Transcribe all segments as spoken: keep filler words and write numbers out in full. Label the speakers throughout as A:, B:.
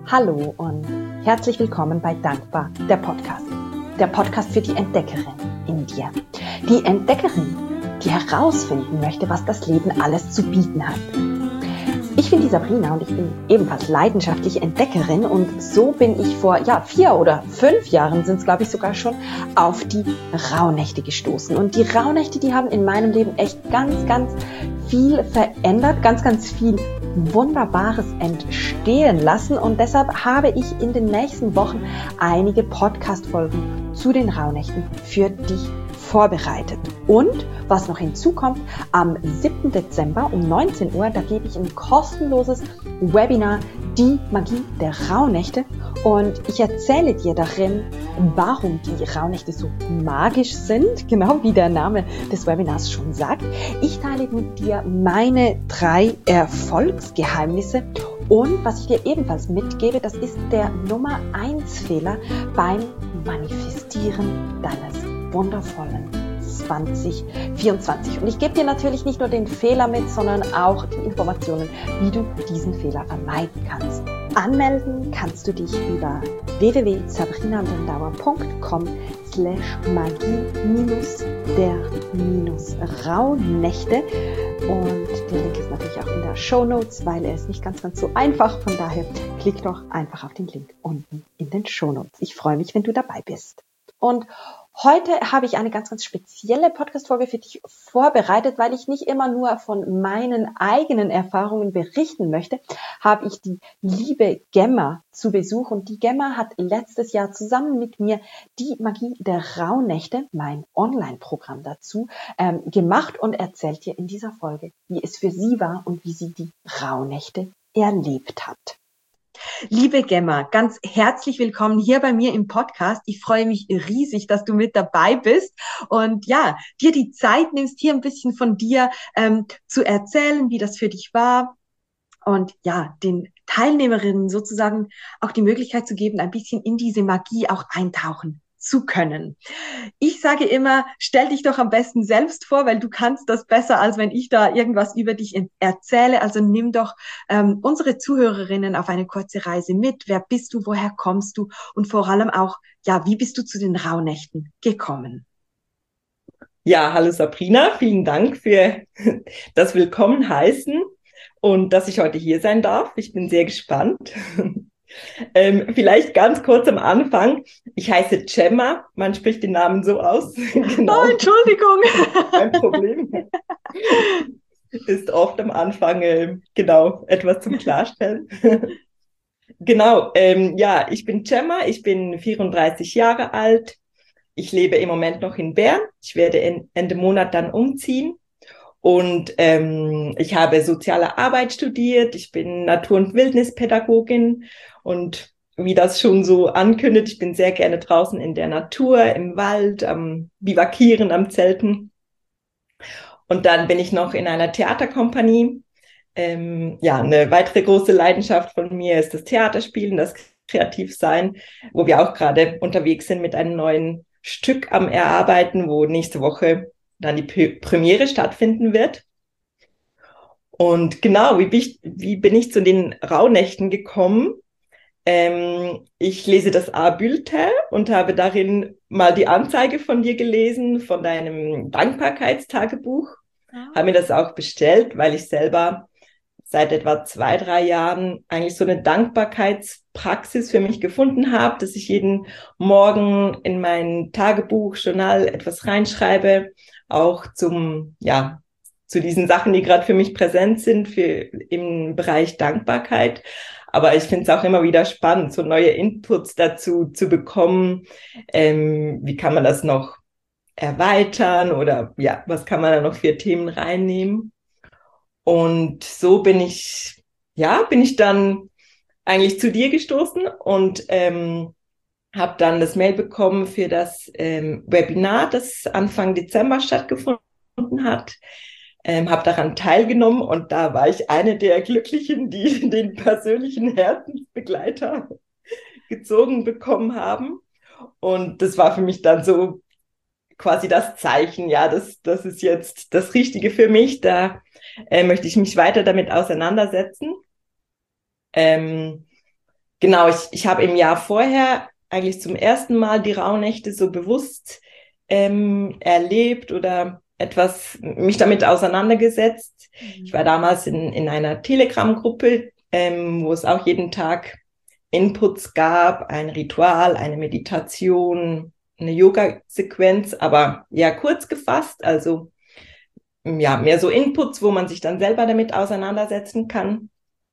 A: Hallo und herzlich willkommen bei Dankbar, der Podcast. Der Podcast für die Entdeckerin in dir. Die Entdeckerin, die herausfinden möchte, was das Leben alles zu bieten hat. Ich bin die Sabrina und ich bin ebenfalls leidenschaftliche Entdeckerin und so bin ich vor ja, vier oder fünf Jahren, sind es glaube ich sogar schon, auf die Rauhnächte gestoßen. Und die Rauhnächte, die haben in meinem Leben echt ganz, ganz viel verändert, ganz, ganz viel Wunderbares entstehen lassen und deshalb habe ich in den nächsten Wochen einige Podcast-Folgen zu den Rauhnächten für dich vorbereitet. Und was noch hinzukommt, am siebten Dezember um neunzehn Uhr, da gebe ich ein kostenloses Webinar, die Magie der Rauhnächte. Und ich erzähle dir darin, warum die Rauhnächte so magisch sind, genau wie der Name des Webinars schon sagt. Ich teile mit dir meine drei Erfolgsgeheimnisse. Und was ich dir ebenfalls mitgebe, das ist der Nummer eins Fehler beim Manifestieren deines wundervollen zwanzig vierundzwanzig. Und ich gebe dir natürlich nicht nur den Fehler mit, sondern auch die Informationen, wie du diesen Fehler vermeiden kannst. Anmelden kannst du dich über w w w punkt sabrina brandauer punkt com slash magie minus der minus Rauhnächte. Und der Link ist natürlich auch in der Shownotes, weil er ist nicht ganz, ganz so einfach. Von daher klick doch einfach auf den Link unten in den Shownotes. Ich freue mich, wenn du dabei bist. Und heute habe ich eine ganz, ganz spezielle Podcast-Folge für dich vorbereitet, weil ich nicht immer nur von meinen eigenen Erfahrungen berichten möchte, habe ich die liebe Gemma zu Besuch. Und die Gemma hat letztes Jahr zusammen mit mir die Magie der Rauhnächte, mein Online-Programm dazu, ähm, gemacht und erzählt dir in dieser Folge, wie es für sie war und wie sie die Rauhnächte erlebt hat. Liebe Gemma, ganz herzlich willkommen hier bei mir im Podcast. Ich freue mich riesig, dass du mit dabei bist und ja, dir die Zeit nimmst, hier ein bisschen von dir ähm, zu erzählen, wie das für dich war und ja, den Teilnehmerinnen sozusagen auch die Möglichkeit zu geben, ein bisschen in diese Magie auch eintauchen zu können. Ich sage immer, stell dich doch am besten selbst vor, weil du kannst das besser, als wenn ich da irgendwas über dich erzähle. Also nimm doch ähm, unsere Zuhörerinnen auf eine kurze Reise mit. Wer bist du? Woher kommst du? Und vor allem auch, ja, wie bist du zu den Rauhnächten gekommen?
B: Ja, hallo Sabrina, vielen Dank für das Willkommen heißen und dass ich heute hier sein darf. Ich bin sehr gespannt. Ähm, vielleicht ganz kurz am Anfang. Ich heiße Gemma, man spricht den Namen so aus.
A: Genau. Oh, Entschuldigung.
B: Kein Problem. Ist oft am Anfang, äh, genau, etwas zum Klarstellen. Genau, ähm, ja, ich bin Gemma, ich bin vierunddreißig Jahre alt. Ich lebe im Moment noch in Bern. Ich werde in, Ende Monat dann umziehen. Und ähm, ich habe soziale Arbeit studiert. Ich bin Natur- und Wildnispädagogin. Und wie das schon so ankündigt, ich bin sehr gerne draußen in der Natur, im Wald, am Bivakieren, am Zelten. Und dann bin ich noch in einer Theaterkompanie. Ähm, ja, eine weitere große Leidenschaft von mir ist das Theaterspielen, das Kreativsein, wo wir auch gerade unterwegs sind mit einem neuen Stück am Erarbeiten, wo nächste Woche dann die P- Premiere stattfinden wird. Und genau, wie bin ich, wie bin ich zu den Rauhnächten gekommen? Ähm, ich lese das A-Bulletin und habe darin mal die Anzeige von dir gelesen, von deinem Dankbarkeitstagebuch. Ja. Habe mir das auch bestellt, weil ich selber seit etwa zwei, drei Jahren eigentlich so eine Dankbarkeitspraxis für mich gefunden habe, dass ich jeden Morgen in mein Tagebuch, Journal etwas reinschreibe, auch zum, ja, zu diesen Sachen, die gerade für mich präsent sind, für im Bereich Dankbarkeit. Aber ich finde es auch immer wieder spannend, so neue Inputs dazu zu bekommen. Ähm, wie kann man das noch erweitern oder ja, was kann man da noch für Themen reinnehmen? Und so bin ich, ja, bin ich dann eigentlich zu dir gestoßen und ähm, habe dann das Mail bekommen für das ähm, Webinar, das Anfang Dezember stattgefunden hat. Ähm, habe daran teilgenommen und da war ich eine der Glücklichen, die den persönlichen Herzensbegleiter gezogen bekommen haben. Und das war für mich dann so quasi das Zeichen, ja, das, das ist jetzt das Richtige für mich, da äh, möchte ich mich weiter damit auseinandersetzen. Ähm, genau, ich, ich habe im Jahr vorher eigentlich zum ersten Mal die Rauhnächte so bewusst ähm, erlebt oder etwas mich damit auseinandergesetzt. Mhm. Ich war damals in, in einer Telegram-Gruppe, ähm, wo es auch jeden Tag Inputs gab, ein Ritual, eine Meditation, eine Yoga-Sequenz, aber ja kurz gefasst, also ja mehr so Inputs, wo man sich dann selber damit auseinandersetzen kann.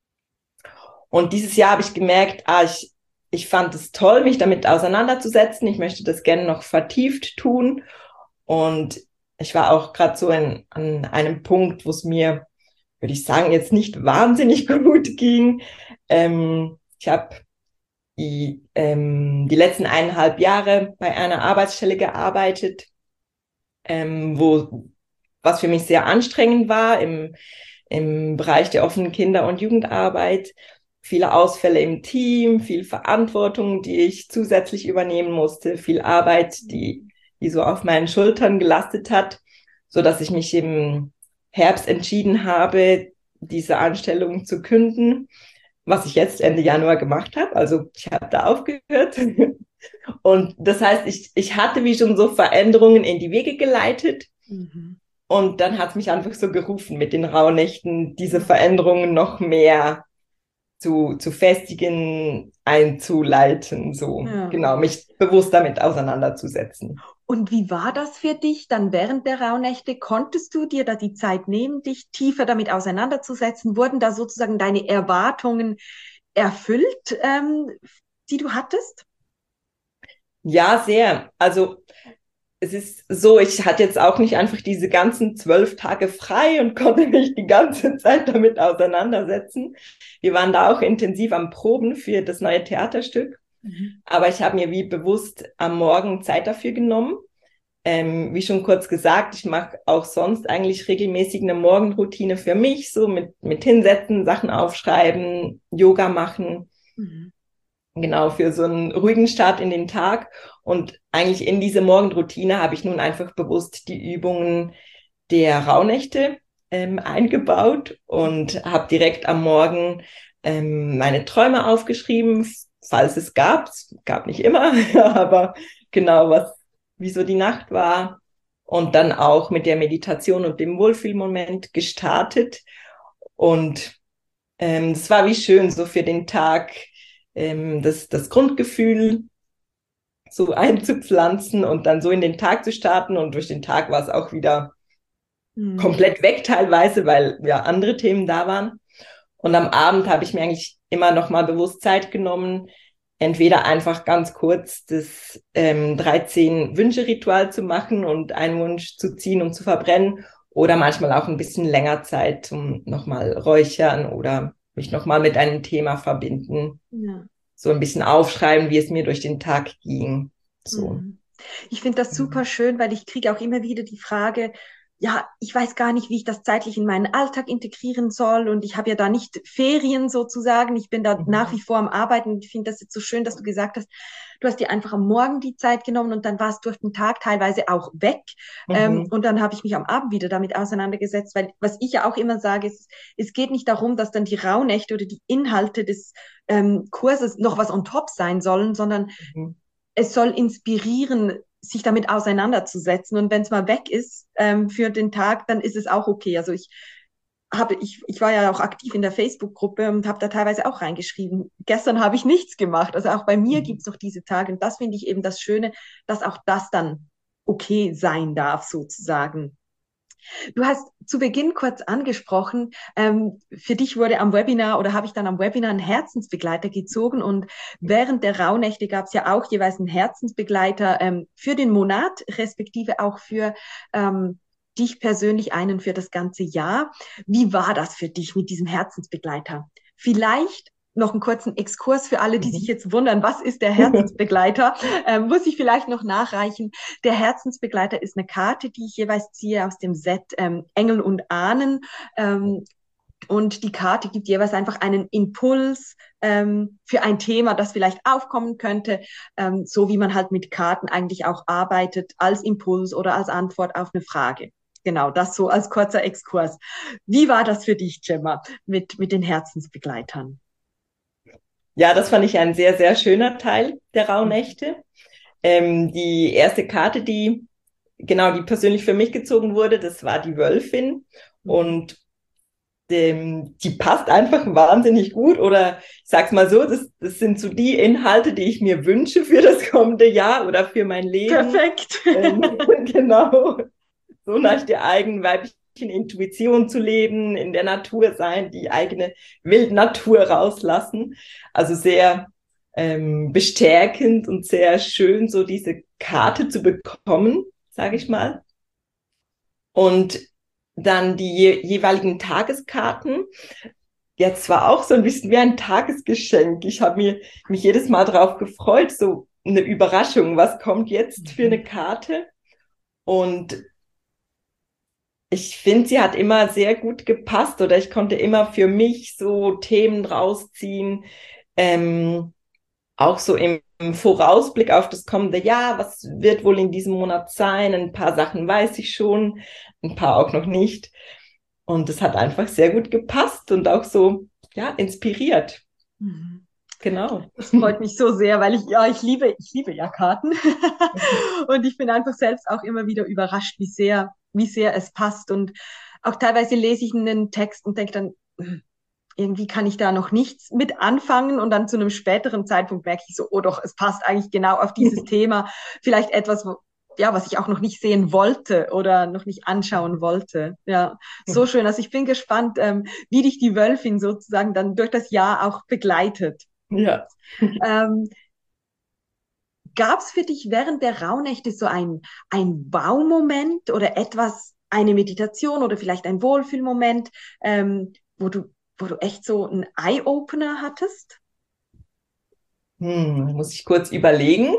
B: Und dieses Jahr habe ich gemerkt, ah, ich, ich fand es toll, mich damit auseinanderzusetzen. Ich möchte das gerne noch vertieft tun. Und ich war auch gerade so in, an einem Punkt, wo es mir, würde ich sagen, jetzt nicht wahnsinnig gut ging. Ähm, ich habe die, ähm, die letzten eineinhalb Jahre bei einer Arbeitsstelle gearbeitet, ähm, wo was für mich sehr anstrengend war im, im Bereich der offenen Kinder- und Jugendarbeit. Viele Ausfälle im Team, viel Verantwortung, die ich zusätzlich übernehmen musste, viel Arbeit, die, die so auf meinen Schultern gelastet hat, so dass ich mich im Herbst entschieden habe, diese Anstellung zu kündigen, was ich jetzt Ende Januar gemacht habe. Also ich habe da aufgehört. Und das heißt, ich, ich hatte wie schon so Veränderungen in die Wege geleitet. Mhm. Und dann hat es mich einfach so gerufen, mit den Rauhnächten diese Veränderungen noch mehr zu, zu festigen, einzuleiten, so, ja. Genau, mich bewusst damit auseinanderzusetzen.
A: Und wie war das für dich dann während der Rauhnächte? Konntest du dir da die Zeit nehmen, dich tiefer damit auseinanderzusetzen? Wurden da sozusagen deine Erwartungen erfüllt, ähm, die du hattest?
B: Ja, sehr. Also es ist so, ich hatte jetzt auch nicht einfach diese ganzen zwölf Tage frei und konnte mich die ganze Zeit damit auseinandersetzen. Wir waren da auch intensiv am Proben für das neue Theaterstück. Mhm. Aber ich habe mir wie bewusst am Morgen Zeit dafür genommen. Ähm, wie schon kurz gesagt, ich mache auch sonst eigentlich regelmäßig eine Morgenroutine für mich, so mit, mit Hinsetzen, Sachen aufschreiben, Yoga machen. Mhm. Genau, für so einen ruhigen Start in den Tag. Und eigentlich in diese Morgenroutine habe ich nun einfach bewusst die Übungen der Rauhnächte ähm, eingebaut und habe direkt am Morgen ähm, meine Träume aufgeschrieben, falls es gab. Es gab nicht immer, aber genau, was, wie so die Nacht war. Und dann auch mit der Meditation und dem Wohlfühlmoment gestartet. Und ähm, es war wie schön, so für den Tag ähm, das, das Grundgefühl so einzupflanzen und dann so in den Tag zu starten. Und durch den Tag war es auch wieder mhm. komplett weg teilweise, weil ja andere Themen da waren. Und am Abend habe ich mir eigentlich immer noch mal bewusst Zeit genommen, entweder einfach ganz kurz das ähm, dreizehn Wünsche-Ritual zu machen und einen Wunsch zu ziehen und zu verbrennen oder manchmal auch ein bisschen länger Zeit zum nochmal räuchern oder mich nochmal mit einem Thema verbinden. Ja. So ein bisschen aufschreiben, wie es mir durch den Tag ging. So.
A: Ich finde das super schön, weil ich kriege auch immer wieder die Frage, ja, ich weiß gar nicht, wie ich das zeitlich in meinen Alltag integrieren soll und ich habe ja da nicht Ferien sozusagen, ich bin da mhm. nach wie vor am Arbeiten und ich finde das jetzt so schön, dass du gesagt hast, du hast dir einfach am Morgen die Zeit genommen und dann war es durch den Tag teilweise auch weg mhm. ähm, und dann habe ich mich am Abend wieder damit auseinandergesetzt, weil was ich ja auch immer sage, ist, es geht nicht darum, dass dann die Rauhnächte oder die Inhalte des ähm, Kurses noch was on top sein sollen, sondern mhm. es soll inspirieren, sich damit auseinanderzusetzen. Und wenn es mal weg ist ähm, für den Tag, dann ist es auch okay. Also ich habe, ich, ich war ja auch aktiv in der Facebook-Gruppe und habe da teilweise auch reingeschrieben. Gestern habe ich nichts gemacht. Also auch bei mir mhm. gibt's noch diese Tage. Und das finde ich eben das Schöne, dass auch das dann okay sein darf, sozusagen. Du hast zu Beginn kurz angesprochen, ähm, für dich wurde am Webinar oder habe ich dann am Webinar einen Herzensbegleiter gezogen und während der Rauhnächte gab es ja auch jeweils einen Herzensbegleiter ähm, für den Monat, respektive auch für ähm, dich persönlich einen für das ganze Jahr. Wie war das für dich mit diesem Herzensbegleiter? Vielleicht noch einen kurzen Exkurs für alle, die mhm. sich jetzt wundern, was ist der Herzensbegleiter? ähm, muss ich vielleicht noch nachreichen. Der Herzensbegleiter ist eine Karte, die ich jeweils ziehe aus dem Set ähm, Engel und Ahnen. Ähm, und die Karte gibt jeweils einfach einen Impuls ähm, für ein Thema, das vielleicht aufkommen könnte, ähm, so wie man halt mit Karten eigentlich auch arbeitet, als Impuls oder als Antwort auf eine Frage. Genau, das so als kurzer Exkurs. Wie war das für dich, Gemma, mit, mit den Herzensbegleitern?
B: Ja, das fand ich ein sehr, sehr schöner Teil der Rauhnächte. Ähm, die erste Karte, die, genau, die persönlich für mich gezogen wurde, das war die Wölfin. Und dem, die passt einfach wahnsinnig gut. Oder ich sag's mal so, das, das sind so die Inhalte, die ich mir wünsche für das kommende Jahr oder für mein Leben.
A: Perfekt.
B: Ähm, genau. So nach der eigenen weiblichen Intuition zu leben, in der Natur sein, die eigene Wildnatur rauslassen. Also sehr ähm, bestärkend und sehr schön, so diese Karte zu bekommen, sage ich mal. Und dann die je jeweiligen Tageskarten. Jetzt war auch so ein bisschen wie ein Tagesgeschenk. Ich habe mir mich jedes Mal darauf gefreut, so eine Überraschung, was kommt jetzt für eine Karte? Und ich finde, sie hat immer sehr gut gepasst oder ich konnte immer für mich so Themen rausziehen, ähm, auch so im, im Vorausblick auf das kommende Jahr, was wird wohl in diesem Monat sein? Ein paar Sachen weiß ich schon, ein paar auch noch nicht. Und es hat einfach sehr gut gepasst und auch so, ja, inspiriert.
A: Mhm.
B: Genau.
A: Das freut mich so sehr, weil ich, ja, ich liebe, ich liebe ja Karten. Und ich bin einfach selbst auch immer wieder überrascht, wie sehr, wie sehr es passt. Und auch teilweise lese ich einen Text und denke dann, hm, irgendwie kann ich da noch nichts mit anfangen und dann zu einem späteren Zeitpunkt merke ich so, oh doch, es passt eigentlich genau auf dieses Thema. Vielleicht etwas, wo, ja, was ich auch noch nicht sehen wollte oder noch nicht anschauen wollte. Ja, so schön. Also ich bin gespannt, ähm, wie dich die Wölfin sozusagen dann durch das Jahr auch begleitet.
B: Ja.
A: Ähm, Gab es für dich während der Rauhnächte so ein, ein Wow-Moment oder etwas, eine Meditation oder vielleicht ein Wohlfühlmoment, ähm, wo du, wo du echt so einen Eye-Opener hattest?
B: Hm, muss ich kurz überlegen.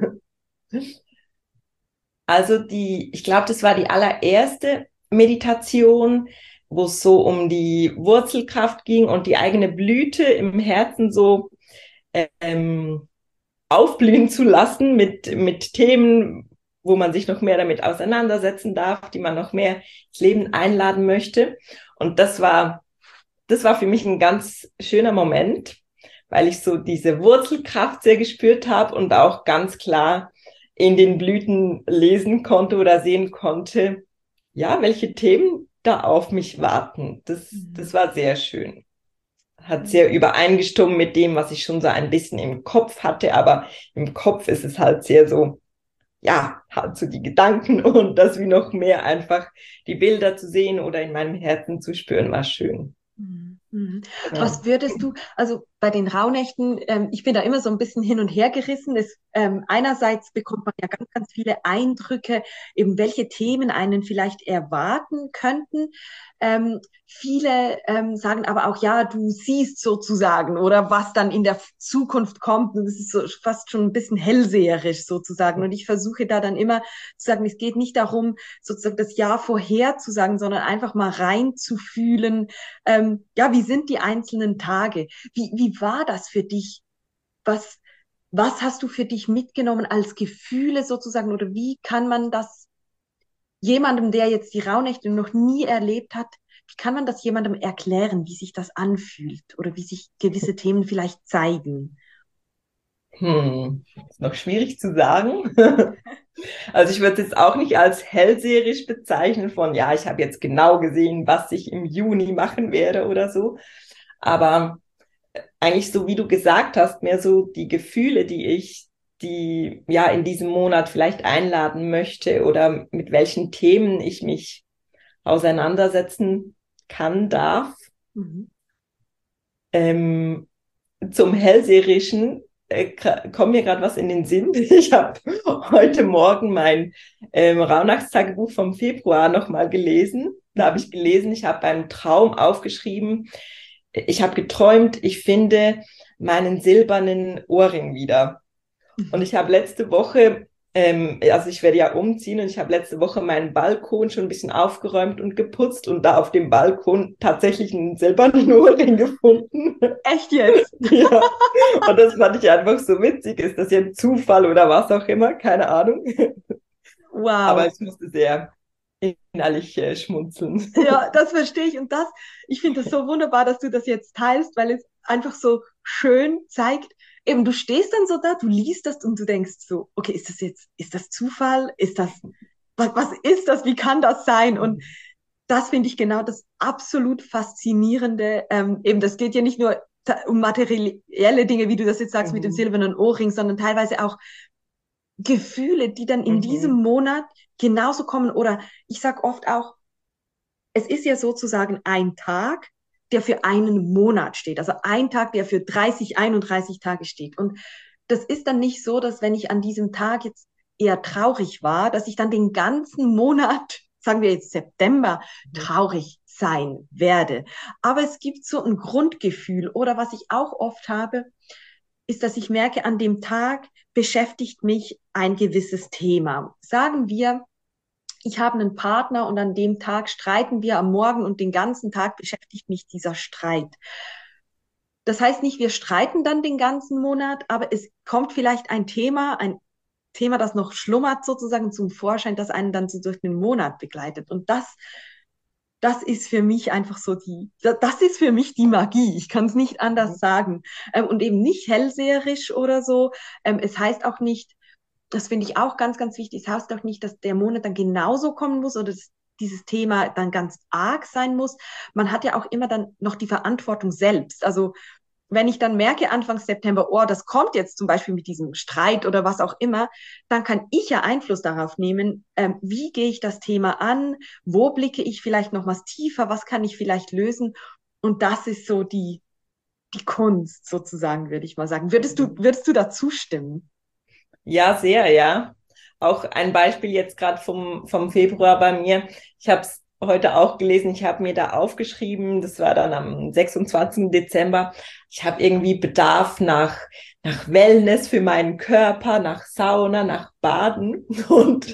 B: Also die, ich glaube, das war die allererste Meditation, wo es so um die Wurzelkraft ging und die eigene Blüte im Herzen so ähm, aufblühen zu lassen mit, mit Themen, wo man sich noch mehr damit auseinandersetzen darf, die man noch mehr ins Leben einladen möchte. Und das war, das war für mich ein ganz schöner Moment, weil ich so diese Wurzelkraft sehr gespürt habe und auch ganz klar in den Blüten lesen konnte oder sehen konnte, ja, welche Themen da auf mich warten. Das, das war sehr schön. Hat sehr übereingestimmt mit dem, was ich schon so ein bisschen im Kopf hatte, aber im Kopf ist es halt sehr so, ja, halt so die Gedanken und das wie noch mehr einfach die Bilder zu sehen oder in meinem Herzen zu spüren, war schön.
A: Mhm. Mhm.
B: Genau.
A: Was würdest du, also bei den Rauhnächten, ähm, ich bin da immer so ein bisschen hin und her gerissen. Es, ähm, einerseits bekommt man ja ganz, ganz viele Eindrücke, eben welche Themen einen vielleicht erwarten könnten. Ähm, viele ähm, sagen aber auch, ja, du siehst sozusagen oder was dann in der Zukunft kommt. Und das ist so fast schon ein bisschen hellseherisch sozusagen. Und ich versuche da dann immer zu sagen, es geht nicht darum, sozusagen das Jahr vorherzusagen, sondern einfach mal reinzufühlen, ähm, ja, wie sind die einzelnen Tage? Wie, wie war das für dich? Was, was hast du für dich mitgenommen als Gefühle sozusagen? Oder wie kann man das jemandem, der jetzt die Rauhnächte noch nie erlebt hat, wie kann man das jemandem erklären, wie sich das anfühlt oder wie sich gewisse Themen vielleicht zeigen?
B: Hm, ist noch schwierig zu sagen. Also ich würde es jetzt auch nicht als hellseherisch bezeichnen von, ja, ich habe jetzt genau gesehen, was ich im Juni machen werde oder so. Aber eigentlich so, wie du gesagt hast, mehr so die Gefühle, die ich, die ja in diesem Monat vielleicht einladen möchte oder mit welchen Themen ich mich auseinandersetzen kann, darf.
A: Mhm.
B: Ähm, zum Hellseherischen äh, kommt mir gerade was in den Sinn. Ich habe heute Morgen mein ähm, Rauhnachtstagebuch vom Februar nochmal gelesen. Da habe ich gelesen, ich habe beim Traum aufgeschrieben, ich habe geträumt, ich finde meinen silbernen Ohrring wieder. Und ich habe letzte Woche, ähm, also ich werde ja umziehen und ich habe letzte Woche meinen Balkon schon ein bisschen aufgeräumt und geputzt und da auf dem Balkon tatsächlich einen silbernen Ohrring gefunden.
A: Echt jetzt?
B: Ja, und das fand ich einfach so witzig. Ist das jetzt Zufall oder was auch immer? Keine Ahnung. Aber
A: Wow.
B: ich musste sehr innerlich äh, schmunzeln.
A: Ja, das verstehe ich. Und das, ich finde es so wunderbar, dass du das jetzt teilst, weil es einfach so schön zeigt, eben du stehst dann so da, du liest das und du denkst so, okay, ist das jetzt, ist das Zufall? Ist das, was, was ist das? Wie kann das sein? Und das finde ich genau das absolut Faszinierende. Ähm, eben, das geht ja nicht nur um materielle Dinge, wie du das jetzt sagst, mhm. mit dem silbernen Ohrring, sondern teilweise auch Gefühle, die dann in mhm. diesem Monat genauso kommen. Oder ich sag oft auch, es ist ja sozusagen ein Tag, der für einen Monat steht. Also ein Tag, der für dreißig, einunddreißig Tage steht. Und das ist dann nicht so, dass wenn ich an diesem Tag jetzt eher traurig war, dass ich dann den ganzen Monat, sagen wir jetzt September, traurig sein werde. Aber es gibt so ein Grundgefühl. Oder was ich auch oft habe, ist, dass ich merke, an dem Tag beschäftigt mich ein gewisses Thema. Sagen wir, ich habe einen Partner und an dem Tag streiten wir am Morgen und den ganzen Tag beschäftigt mich dieser Streit. Das heißt nicht, wir streiten dann den ganzen Monat, aber es kommt vielleicht ein Thema, ein Thema, das noch schlummert sozusagen zum Vorschein, das einen dann so durch den Monat begleitet. Und das, das ist für mich einfach so die, das ist für mich die Magie. Ich kann es nicht anders sagen. Und eben nicht hellseherisch oder so. Es heißt auch nicht, das finde ich auch ganz, ganz wichtig. Es das heißt auch nicht, dass der Monat dann genauso kommen muss oder dass dieses Thema dann ganz arg sein muss. Man hat ja auch immer dann noch die Verantwortung selbst. Also wenn ich dann merke Anfang September, oh, das kommt jetzt zum Beispiel mit diesem Streit oder was auch immer, dann kann ich ja Einfluss darauf nehmen, ähm, wie gehe ich das Thema an, wo blicke ich vielleicht noch was tiefer, was kann ich vielleicht lösen. Und das ist so die, die Kunst sozusagen, würde ich mal sagen. Würdest du, würdest du dazu stimmen?
B: Ja, sehr, ja. Auch ein Beispiel jetzt gerade vom, vom Februar bei mir. Ich habe es heute auch gelesen, ich habe mir da aufgeschrieben, das war dann am sechsundzwanzigsten Dezember, ich habe irgendwie Bedarf nach, nach Wellness für meinen Körper, nach Sauna, nach Baden. Und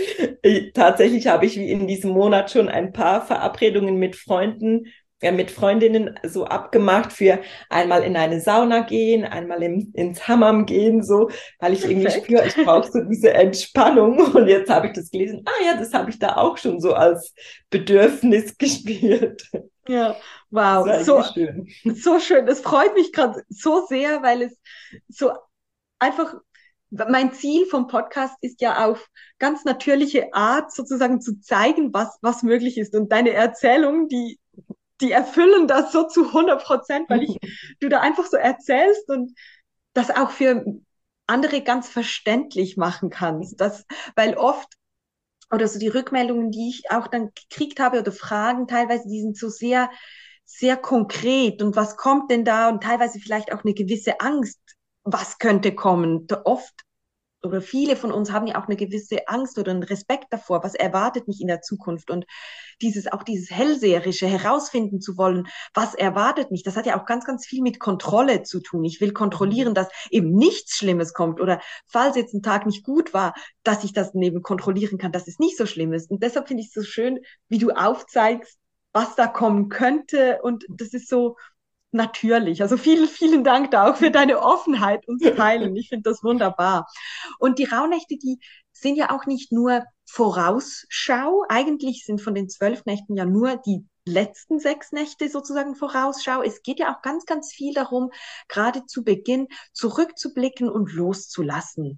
B: ich, tatsächlich habe ich in diesem Monat schon ein paar Verabredungen mit Freunden Ja, mit Freundinnen so abgemacht für einmal in eine Sauna gehen, einmal im, ins Hammam gehen, so, weil ich irgendwie Perfekt. spüre, ich brauche so diese Entspannung. Und jetzt habe ich das gelesen. Ah ja, das habe ich da auch schon so als Bedürfnis gespürt.
A: Ja, wow, so schön. So schön. Das freut mich gerade so sehr, weil es so einfach, mein Ziel vom Podcast ist ja auf ganz natürliche Art sozusagen zu zeigen, was, was möglich ist. Und deine Erzählung, die die erfüllen das so zu hundert Prozent, weil ich, du da einfach so erzählst und das auch für andere ganz verständlich machen kannst. Das, weil oft, oder so die Rückmeldungen, die ich auch dann gekriegt habe oder Fragen teilweise, die sind so sehr, sehr konkret und was kommt denn da und teilweise vielleicht auch eine gewisse Angst, was könnte kommen. Oft oder viele von uns haben ja auch eine gewisse Angst oder einen Respekt davor, was erwartet mich in der Zukunft und dieses, auch dieses Hellseherische herausfinden zu wollen, was erwartet mich, das hat ja auch ganz, ganz viel mit Kontrolle zu tun. Ich will kontrollieren, dass eben nichts Schlimmes kommt oder falls jetzt ein Tag nicht gut war, dass ich das neben kontrollieren kann, dass es nicht so schlimm ist. Und deshalb finde ich es so schön, wie du aufzeigst, was da kommen könnte und das ist so natürlich. Also vielen, vielen Dank da auch für deine Offenheit und Teilen. Ich finde das wunderbar. Und die Rauhnächte, die sind ja auch nicht nur Vorausschau. Eigentlich sind von den zwölf Nächten ja nur die letzten sechs Nächte sozusagen Vorausschau. Es geht ja auch ganz, ganz viel darum, gerade zu Beginn zurückzublicken und loszulassen.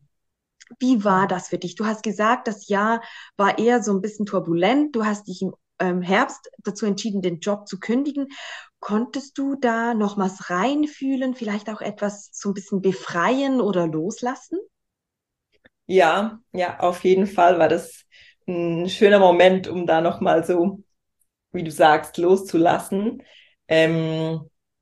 A: Wie war das für dich? Du hast gesagt, das Jahr war eher so ein bisschen turbulent. Du hast dich im Herbst dazu entschieden, den Job zu kündigen. Konntest du da noch was reinfühlen, vielleicht auch etwas so ein bisschen befreien oder loslassen?
B: Ja, ja, auf jeden Fall war das ein schöner Moment, um da nochmal so, wie du sagst, loszulassen. Ähm,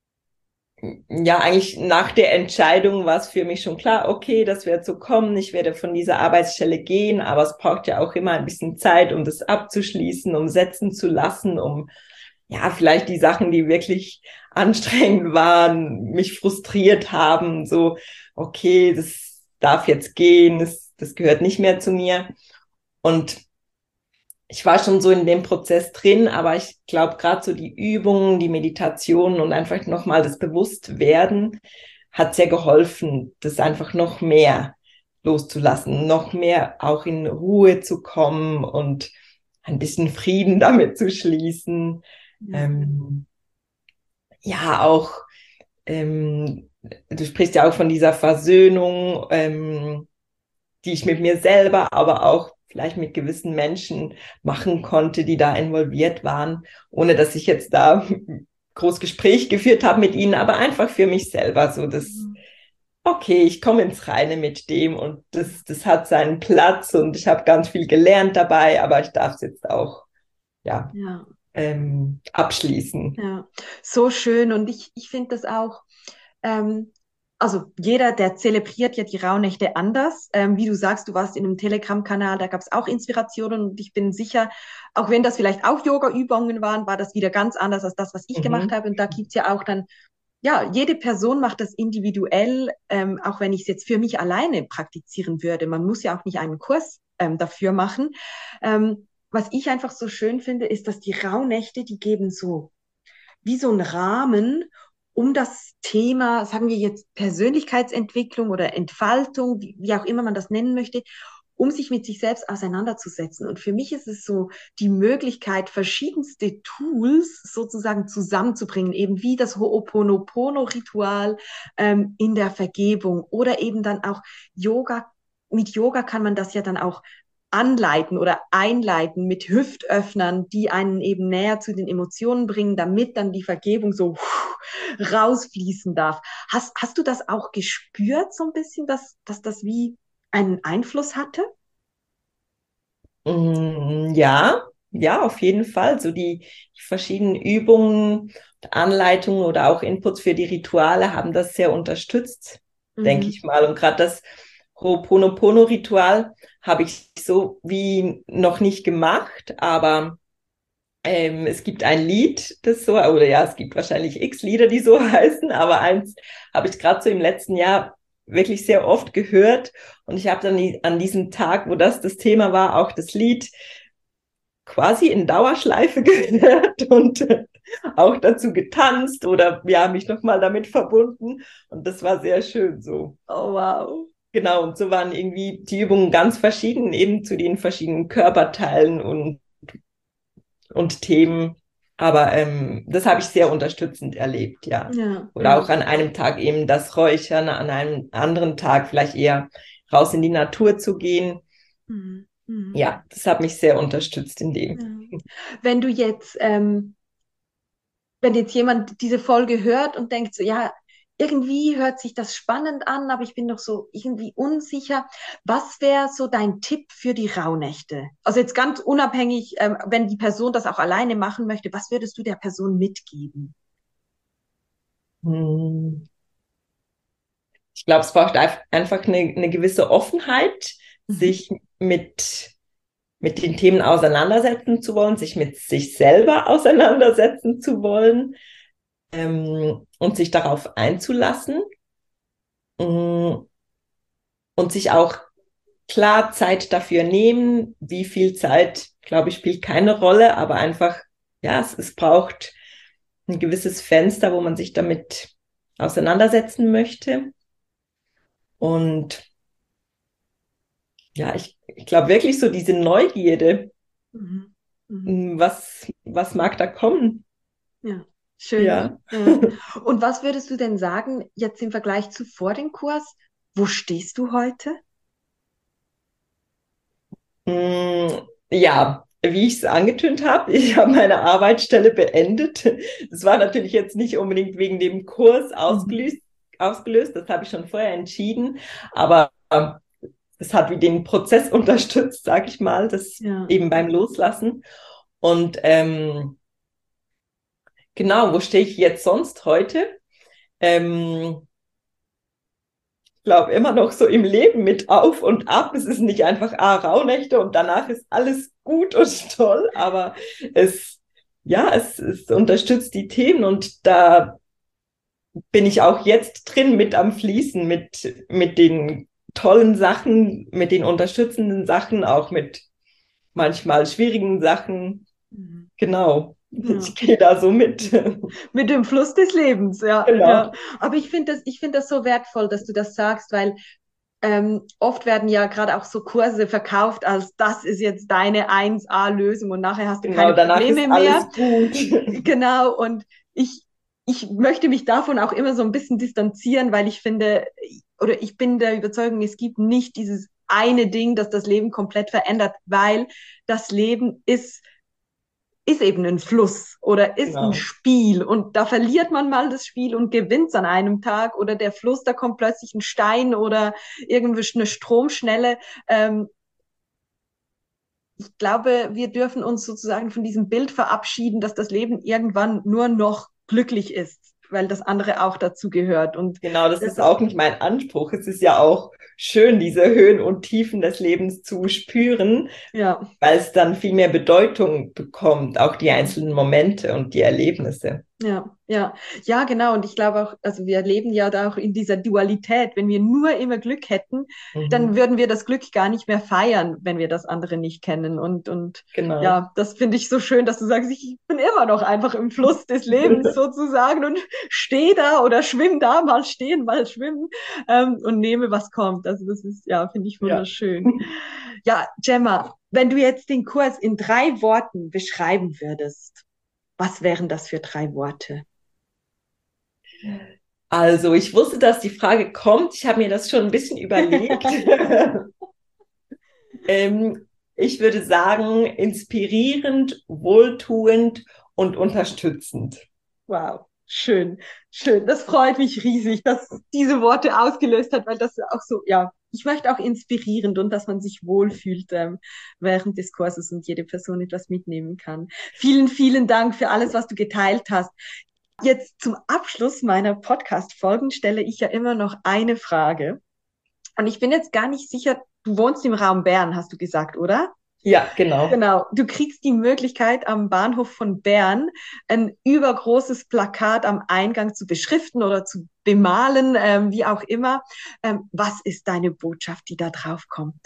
B: ja, eigentlich nach der Entscheidung war es für mich schon klar, okay, das wird so kommen, ich werde von dieser Arbeitsstelle gehen, aber es braucht ja auch immer ein bisschen Zeit, um das abzuschließen, um setzen zu lassen, um ja, vielleicht die Sachen, die wirklich anstrengend waren, mich frustriert haben, so, okay, das darf jetzt gehen, das, das gehört nicht mehr zu mir. Und ich war schon so in dem Prozess drin, aber ich glaube, gerade so die Übungen, die Meditationen und einfach nochmal das Bewusstwerden hat sehr geholfen, das einfach noch mehr loszulassen, noch mehr auch in Ruhe zu kommen und ein bisschen Frieden damit zu schließen. Ja, ähm, ja auch ähm, du sprichst ja auch von dieser Versöhnung, ähm, die ich mit mir selber, aber auch vielleicht mit gewissen Menschen machen konnte, die da involviert waren, ohne dass ich jetzt da groß Gespräch geführt habe mit ihnen, aber einfach für mich selber so das, okay, ich komme ins Reine mit dem und das, das hat seinen Platz und ich habe ganz viel gelernt dabei, aber ich darf es jetzt auch, ja,
A: Ja.
B: ähm, abschließen.
A: Ja, so schön. Und ich, ich finde das auch, ähm, also jeder, der zelebriert ja die Rauhnächte anders. Ähm, wie du sagst, du warst in einem Telegram-Kanal, da gab es auch Inspirationen und ich bin sicher, auch wenn das vielleicht auch Yoga-Übungen waren, war das wieder ganz anders als das, was ich gemacht
B: Mhm.
A: habe. Und da gibt's ja auch dann, ja, jede Person macht das individuell, ähm, auch wenn ich es jetzt für mich alleine praktizieren würde. Man muss ja auch nicht einen Kurs ähm, dafür machen. Ähm, was ich einfach so schön finde, ist, dass die Rauhnächte, die geben so wie so ein Rahmen, um das Thema, sagen wir jetzt Persönlichkeitsentwicklung oder Entfaltung, wie, wie auch immer man das nennen möchte, um sich mit sich selbst auseinanderzusetzen. Und für mich ist es so die Möglichkeit, verschiedenste Tools sozusagen zusammenzubringen, eben wie das Ho'oponopono-Ritual ähm, in der Vergebung oder eben dann auch Yoga. Mit Yoga kann man das ja dann auch anleiten oder einleiten mit Hüftöffnern, die einen eben näher zu den Emotionen bringen, damit dann die Vergebung so rausfließen darf. Hast, hast du das auch gespürt, so ein bisschen, dass, dass das wie einen Einfluss hatte?
B: Mm, ja, ja, auf jeden Fall. So die, die verschiedenen Übungen, Anleitungen oder auch Inputs für die Rituale haben das sehr unterstützt, denke
A: Mhm.
B: ich mal. Und gerade das Ho'oponopono-Ritual habe ich so wie noch nicht gemacht, aber ähm, es gibt ein Lied, das so, oder ja, es gibt wahrscheinlich x Lieder, die so heißen, aber eins habe ich gerade so im letzten Jahr wirklich sehr oft gehört und ich habe dann an diesem Tag, wo das das Thema war, auch das Lied quasi in Dauerschleife gehört und äh, auch dazu getanzt oder ja, mich nochmal damit verbunden und das war sehr schön so.
A: Oh, wow.
B: Genau, und so waren irgendwie die Übungen ganz verschieden, eben zu den verschiedenen Körperteilen und und Themen. Aber ähm, das habe ich sehr unterstützend erlebt, ja.
A: Ja,
B: Oder
A: ja.
B: auch an einem Tag eben das Räuchern, an einem anderen Tag vielleicht eher raus in die Natur zu gehen.
A: Mhm. Mhm.
B: Ja, das hat mich sehr unterstützt in dem.
A: Ja. Wenn du jetzt, ähm, wenn jetzt jemand diese Folge hört und denkt so, ja, irgendwie hört sich das spannend an, aber ich bin noch so irgendwie unsicher. Was wäre so dein Tipp für die Rauhnächte? Also jetzt ganz unabhängig, ähm, wenn die Person das auch alleine machen möchte, was würdest du der Person mitgeben?
B: Hm. Ich glaube, es braucht einfach eine, eine gewisse Offenheit,
A: Mhm.
B: sich mit, mit den Themen auseinandersetzen zu wollen, sich mit sich selber auseinandersetzen zu wollen, ähm, und sich darauf einzulassen. Mm, und sich auch klar Zeit dafür nehmen. Wie viel Zeit, glaube ich, spielt keine Rolle, aber einfach, ja, es, es braucht ein gewisses Fenster, wo man sich damit auseinandersetzen möchte. Und ja, ich, ich glaube wirklich so diese Neugierde,
A: Mhm. Mhm.
B: mm, was, was mag da kommen?
A: Ja, schön.
B: Ja.
A: Ja. Und was würdest du denn sagen, jetzt im Vergleich zu vor dem Kurs, wo stehst du heute?
B: Mm, ja, wie ich es angetönt habe, ich habe meine Arbeitsstelle beendet. Das war natürlich jetzt nicht unbedingt wegen dem Kurs
A: Mhm.
B: ausgelöst, ausgelöst. Das habe ich schon vorher entschieden, aber ähm, es hat wie den Prozess unterstützt, sage ich mal, das
A: Ja.
B: eben beim Loslassen. Und ähm, genau, wo stehe ich jetzt sonst heute? Ähm, glaube immer noch so im Leben mit auf und ab. Es ist nicht einfach ah, Rauhnächte und danach ist alles gut und toll, aber es, ja, es, es unterstützt die Themen und da bin ich auch jetzt drin mit am Fließen, mit, mit den tollen Sachen, mit den unterstützenden Sachen, auch mit manchmal schwierigen Sachen.
A: Mhm.
B: Genau.
A: Ja.
B: Ich gehe da so mit.
A: Mit dem Fluss des Lebens, ja, ja.
B: Genau.
A: Aber ich finde das, ich finde das so wertvoll, dass du das sagst, weil ähm, oft werden ja gerade auch so Kurse verkauft, als das ist jetzt deine eins A-Lösung und nachher hast du keine
B: Genau, danach
A: Probleme
B: ist
A: mehr.
B: alles gut.
A: Genau, und ich, ich möchte mich davon auch immer so ein bisschen distanzieren, weil ich finde, oder ich bin der Überzeugung, es gibt nicht dieses eine Ding, das das Leben komplett verändert, weil das Leben ist, ist eben ein Fluss oder ist genau. ein Spiel und da verliert man mal das Spiel und gewinnt es an einem Tag oder der Fluss, da kommt plötzlich ein Stein oder irgendwie eine Stromschnelle. Ähm, ich glaube, wir dürfen uns sozusagen von diesem Bild verabschieden, dass das Leben irgendwann nur noch glücklich ist, weil das andere auch dazu gehört. Und
B: genau, das, das ist auch nicht mein Anspruch. Es ist ja auch schön, diese Höhen und Tiefen des Lebens zu spüren, ja. weil es dann viel mehr Bedeutung bekommt, auch die einzelnen Momente und die Erlebnisse.
A: Ja, ja, ja, genau. Und ich glaube auch, also wir leben ja da auch in dieser Dualität. Wenn wir nur immer Glück hätten, mhm. dann würden wir das Glück gar nicht mehr feiern, wenn wir das andere nicht kennen. Und, und genau. ja, das finde ich so schön, dass du sagst, ich bin immer noch einfach im Fluss des Lebens sozusagen und stehe da oder schwimme da, mal stehen, mal schwimmen ähm, und nehme, was kommt. Also das ist, ja, finde ich wunderschön. Ja. ja, Gemma, wenn du jetzt den Kurs in drei Worten beschreiben würdest, was wären das für drei Worte?
B: Also, ich wusste, dass die Frage kommt. Ich habe mir das schon ein bisschen überlegt. ähm, ich würde sagen, inspirierend, wohltuend und unterstützend.
A: Wow, schön, schön. Das freut mich riesig, dass diese Worte ausgelöst hat, weil das auch so, ja, ich möchte auch inspirierend und dass man sich wohlfühlt ähm, während des Kurses und jede Person etwas mitnehmen kann. Vielen, vielen Dank für alles, was du geteilt hast. Jetzt zum Abschluss meiner Podcast-Folgen stelle ich ja immer noch eine Frage. Und ich bin jetzt gar nicht sicher, du wohnst im Raum Bern, hast du gesagt, oder?
B: Ja, genau.
A: Genau. Du kriegst die Möglichkeit, am Bahnhof von Bern ein übergroßes Plakat am Eingang zu beschriften oder zu bemalen, ähm, wie auch immer. Ähm, was ist deine Botschaft, die da drauf kommt?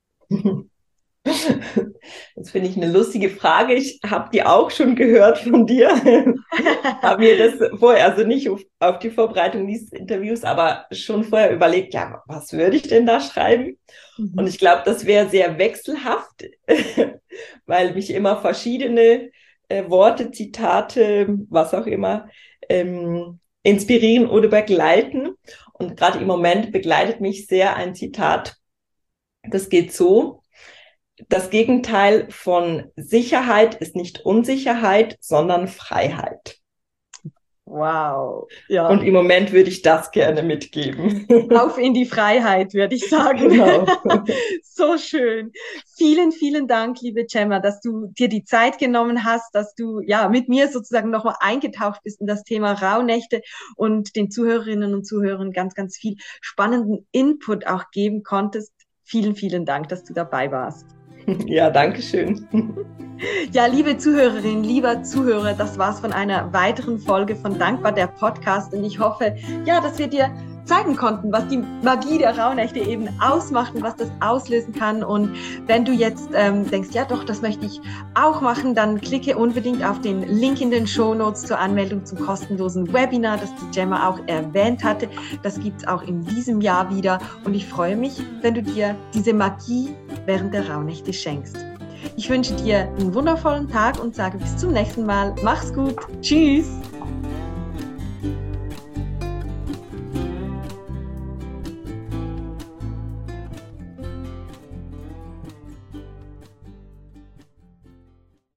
B: Das finde ich eine lustige Frage. Ich habe die auch schon gehört von dir. Habe mir das vorher, also nicht auf, auf die Vorbereitung dieses Interviews, aber schon vorher überlegt, ja, was würde ich denn da schreiben? Mhm. Und ich glaube, das wäre sehr wechselhaft, weil mich immer verschiedene äh, Worte, Zitate, was auch immer, ähm, inspirieren oder begleiten. Und gerade im Moment begleitet mich sehr ein Zitat, das geht so: Das Gegenteil von Sicherheit ist nicht Unsicherheit, sondern Freiheit.
A: Wow. Ja.
B: Und im Moment würde ich das gerne mitgeben.
A: Auf in die Freiheit, würde ich sagen. Genau. So schön. Vielen, vielen Dank, liebe Gemma, dass du dir die Zeit genommen hast, dass du ja mit mir sozusagen nochmal eingetaucht bist in das Thema Rauhnächte und den Zuhörerinnen und Zuhörern ganz, ganz viel spannenden Input auch geben konntest. Vielen, vielen Dank, dass du dabei warst.
B: Ja, danke schön.
A: Ja, liebe Zuhörerinnen, lieber Zuhörer, das war's von einer weiteren Folge von Dankbar, der Podcast. Und ich hoffe, ja, dass wir dir zeigen konnten, was die Magie der Rauhnächte eben ausmacht und was das auslösen kann. Und wenn du jetzt ähm, denkst, ja doch, das möchte ich auch machen, dann klicke unbedingt auf den Link in den Shownotes zur Anmeldung zum kostenlosen Webinar, das die Gemma auch erwähnt hatte. Das gibt's auch in diesem Jahr wieder. Und ich freue mich, wenn du dir diese Magie während der Rauhnächte schenkst. Ich wünsche dir einen wundervollen Tag und sage bis zum nächsten Mal. Mach's gut. Tschüss.